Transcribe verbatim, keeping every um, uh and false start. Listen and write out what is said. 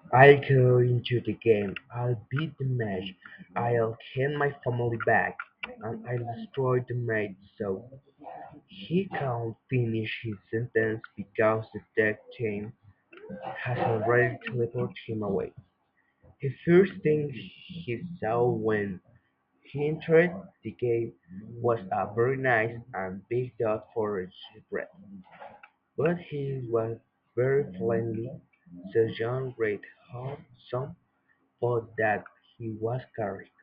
I'll go into the game, I'll beat the match, I'll get my family back, and I'll destroy the mate so he can't finish his sentence because the tech team has already teleported him away. The first thing he saw when he entered the game was a very nice and big dot for his breath, but he was very friendly, so John read how some thought that he was carried.